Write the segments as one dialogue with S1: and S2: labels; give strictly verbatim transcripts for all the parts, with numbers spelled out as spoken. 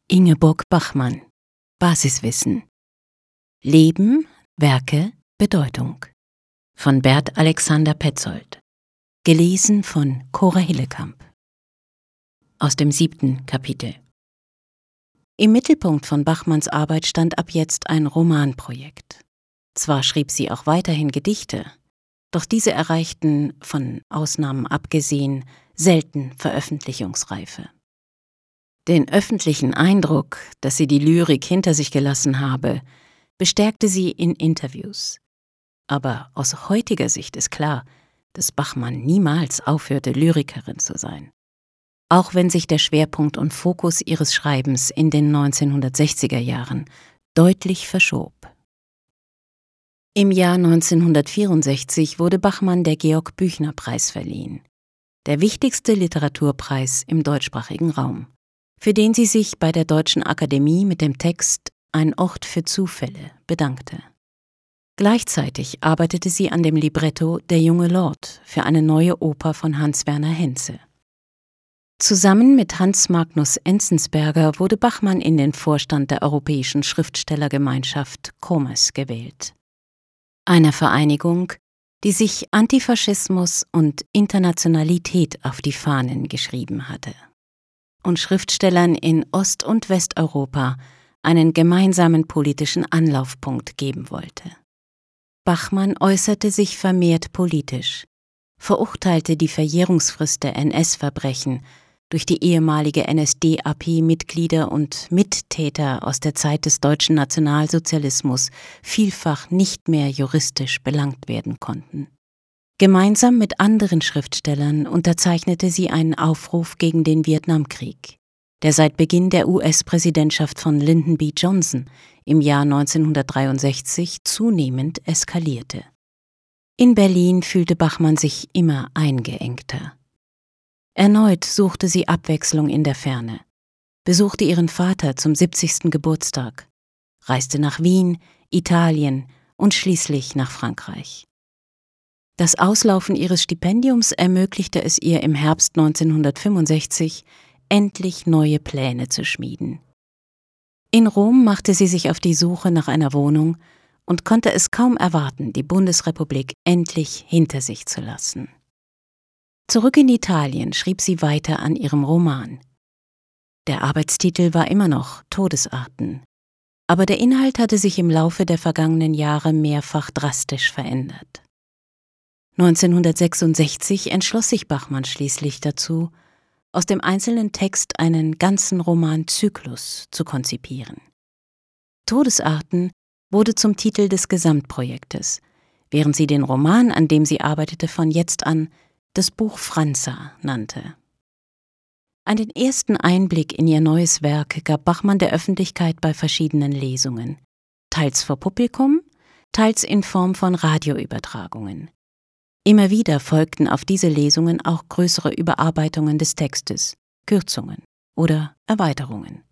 S1: Ingeborg Bachmann. Basiswissen. Leben, Werke, Bedeutung. Von Bert Alexander Petzold. Gelesen von Cora Hillekamp. Aus dem siebten Kapitel. Im Mittelpunkt von Bachmanns Arbeit stand ab jetzt ein Romanprojekt. Zwar schrieb sie auch weiterhin Gedichte, doch diese erreichten, von Ausnahmen abgesehen, selten Veröffentlichungsreife. Den öffentlichen Eindruck, dass sie die Lyrik hinter sich gelassen habe, bestärkte sie in Interviews. Aber aus heutiger Sicht ist klar, dass Bachmann niemals aufhörte, Lyrikerin zu sein. Auch wenn sich der Schwerpunkt und Fokus ihres Schreibens in den neunzehnhundertsechziger Jahren deutlich verschob. Im Jahr neunzehnhundertvierundsechzig wurde Bachmann der Georg-Büchner-Preis verliehen, der wichtigste Literaturpreis im deutschsprachigen Raum, für den sie sich bei der Deutschen Akademie mit dem Text »Ein Ort für Zufälle« bedankte. Gleichzeitig arbeitete sie an dem Libretto »Der junge Lord« für eine neue Oper von Hans Werner Henze. Zusammen mit Hans Magnus Enzensberger wurde Bachmann in den Vorstand der Europäischen Schriftstellergemeinschaft COMES gewählt, einer Vereinigung, die sich Antifaschismus und Internationalität auf die Fahnen geschrieben hatte und Schriftstellern in Ost- und Westeuropa einen gemeinsamen politischen Anlaufpunkt geben wollte. Bachmann äußerte sich vermehrt politisch, verurteilte die Verjährungsfrist der N S-Verbrechen durch die ehemalige N S D A P-Mitglieder und Mittäter aus der Zeit des deutschen Nationalsozialismus vielfach nicht mehr juristisch belangt werden konnten. Gemeinsam mit anderen Schriftstellern unterzeichnete sie einen Aufruf gegen den Vietnamkrieg, der seit Beginn der U S-Präsidentschaft von Lyndon B. Johnson im Jahr neunzehnhundertdreiundsechzig zunehmend eskalierte. In Berlin fühlte Bachmann sich immer eingeengter. Erneut suchte sie Abwechslung in der Ferne, besuchte ihren Vater zum siebzigsten Geburtstag, reiste nach Wien, Italien und schließlich nach Frankreich. Das Auslaufen ihres Stipendiums ermöglichte es ihr im Herbst neunzehnhundertfünfundsechzig, endlich neue Pläne zu schmieden. In Rom machte sie sich auf die Suche nach einer Wohnung und konnte es kaum erwarten, die Bundesrepublik endlich hinter sich zu lassen. Zurück in Italien schrieb sie weiter an ihrem Roman. Der Arbeitstitel war immer noch »Todesarten«, aber der Inhalt hatte sich im Laufe der vergangenen Jahre mehrfach drastisch verändert. neunzehnhundertsechsundsechzig entschloss sich Bachmann schließlich dazu, aus dem einzelnen Text einen ganzen Romanzyklus zu konzipieren. »Todesarten« wurde zum Titel des Gesamtprojektes, während sie den Roman, an dem sie arbeitete, von jetzt an das Buch Franza nannte. Einen ersten Einblick in ihr neues Werk gab Bachmann der Öffentlichkeit bei verschiedenen Lesungen, teils vor Publikum, teils in Form von Radioübertragungen. Immer wieder folgten auf diese Lesungen auch größere Überarbeitungen des Textes, Kürzungen oder Erweiterungen.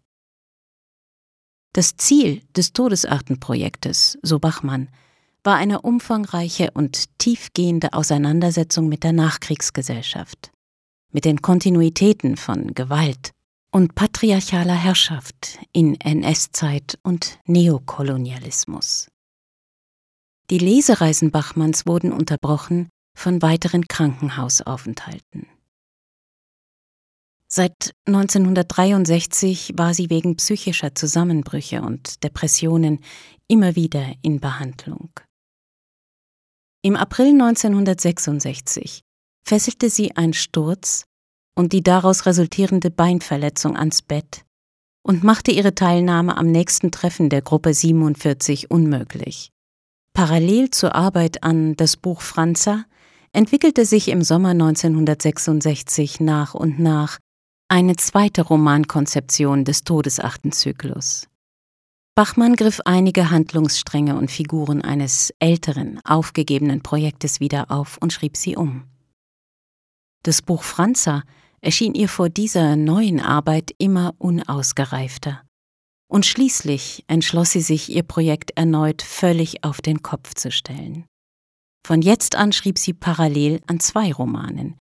S1: Das Ziel des Todesartenprojektes, so Bachmann, war eine umfangreiche und tiefgehende Auseinandersetzung mit der Nachkriegsgesellschaft, mit den Kontinuitäten von Gewalt und patriarchaler Herrschaft in N S-Zeit und Neokolonialismus. Die Lesereisen Bachmanns wurden unterbrochen von weiteren Krankenhausaufenthalten. Seit neunzehnhundertdreiundsechzig war sie wegen psychischer Zusammenbrüche und Depressionen immer wieder in Behandlung. Im April neunzehnhundertsechsundsechzig fesselte sie ein Sturz und die daraus resultierende Beinverletzung ans Bett und machte ihre Teilnahme am nächsten Treffen der Gruppe siebenundvierzig unmöglich. Parallel zur Arbeit an das Buch Franza entwickelte sich im Sommer neunzehnhundertsechsundsechzig nach und nach eine zweite Romankonzeption des Todesartenzyklus. Bachmann griff einige Handlungsstränge und Figuren eines älteren, aufgegebenen Projektes wieder auf und schrieb sie um. Das Buch Franza erschien ihr vor dieser neuen Arbeit immer unausgereifter. Und schließlich entschloss sie sich, ihr Projekt erneut völlig auf den Kopf zu stellen. Von jetzt an schrieb sie parallel an zwei Romanen,